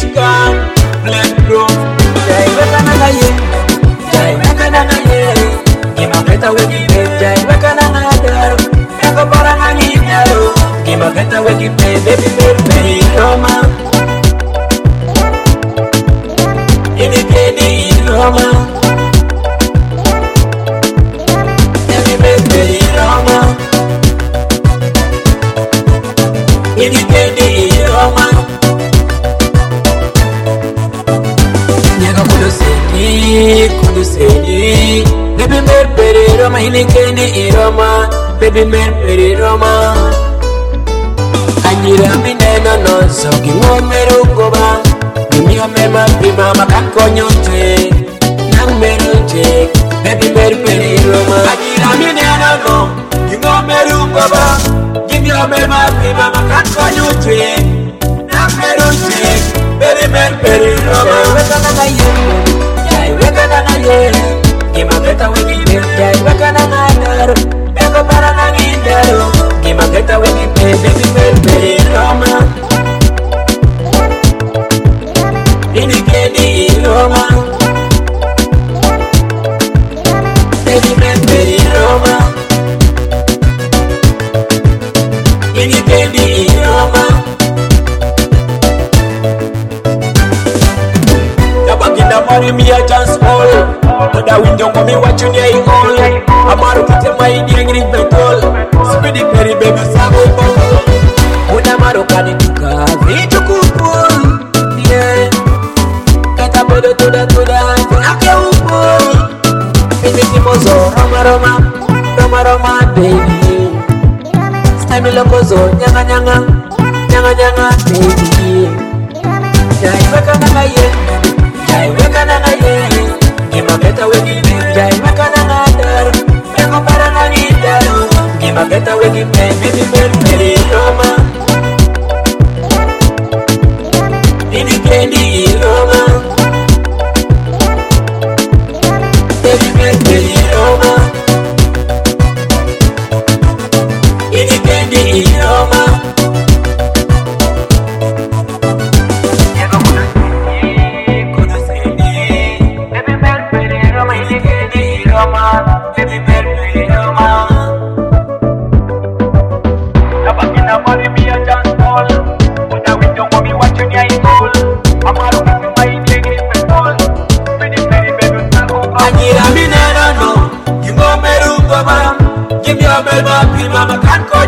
Rich gun, black bro. Jai wakana ye, jai wakana ye. Gima keta wegi pe, jai wakana dar. Eko parang angin jalo. Gima keta wegi pe, baby baby Roma. Ini kedi Roma. Baby baby Roma. Ini kedi Roma. Nyaka kudu sedi. Baby baby Roma. Ini kedi Roma. Baby baby Roma. Anjira mineno no so gingomero goba. Gimi omema prima makankonyo te. Nang mero te. Baby baby Roma. Anjira mineno no gingomero goba. Gimi omema prima makankonyo te. Nang mero te. Baby baby Roma. Jai wakana na ye. Gima beta wiki jai wakana na dar. Eko para nangin daro. Gima beta wiki baby baby Roma. Ini kedi Roma. Baby baby Roma. Ini kedi Roma. Tabakina mari mi a chance all. Oda window me watch you near all. Amaru kite mai diengri betol. Speedy peri baby sago boko. Una maru kani tuka vitu kupul. Yeah. Kata bodo tuda ake upul. Baby kimozo Roma baby. Style lokozo nyanga baby. Jai wakana na ye. Jai wakana na ye. Gima beta wegi jai wakana na dar. Eko para na gitaru. Gima beta wegi baby baby Roma. Ini kedi Roma. Baby baby Roma. Ini kedi Roma. Kudu sedi. Baby baby Roma. Ini kedi Roma. Baby baby Roma. Tabakina mari mi a chance all. Uda window mami watch you near all. Amaru kati mai diengri betol. Speedy peri baby sago boko. Anjira mineno no. Gingomero goba. Gimi omema prima makanko